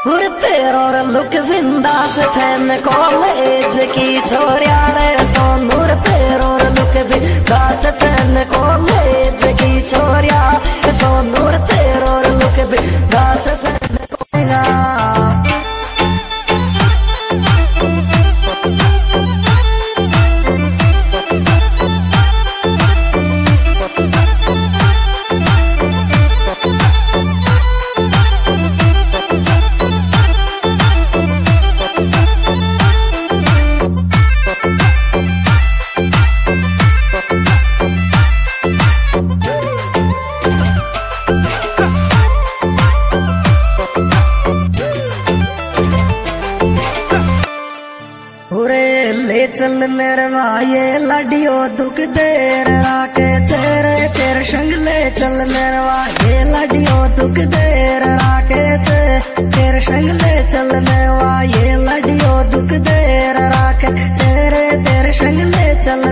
और तेरो लुक बिंदास फैन कॉलेज की छोरिया रे सोनूर तेरो लुक बिंदास फैन कॉलेज की छोरिया सोनूर तेरो लुक बिंदास फैन कॉलेज ले चल मेरे भाई लडियो दुख देर राके चेरे तेरे संग ले चल मेरे भाई लडियो दुख देर राके तेरे संग ले चल मेरे भाई लडियो दुख देर राके चेरे तेरे संग ले चल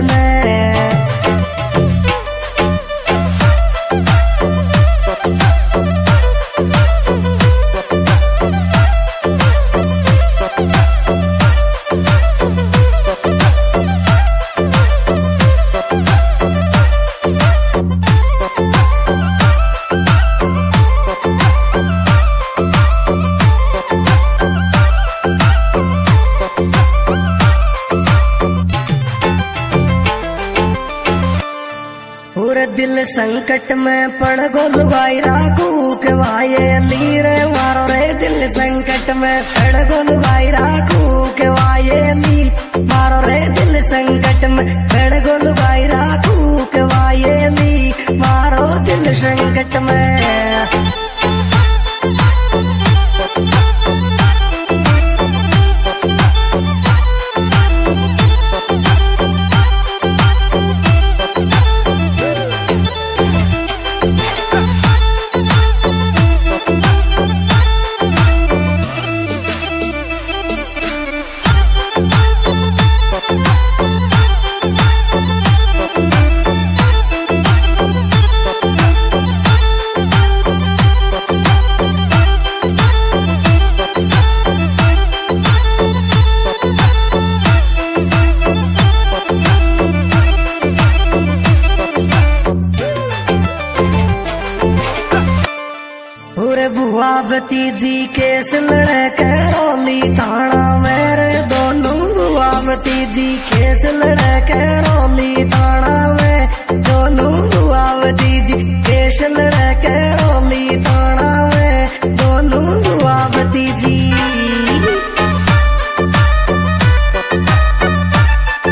दिल संकट में पड़ गो लुगाई राखू के वाये ली रे मारो रे दिल संकट में पड़ गो लुगाई राखू के वाये ली मारो रे दिल संकट में पड़ गो लुगाई राखू के वाये ली मारो दिल संकट में बुआ भतीजी केस लड़के रोली थाना मेरे दोनों बुआ भतीजी केस लड़के रोली थाना में दोनों बुआ भतीजी केस लड़के रोली थाना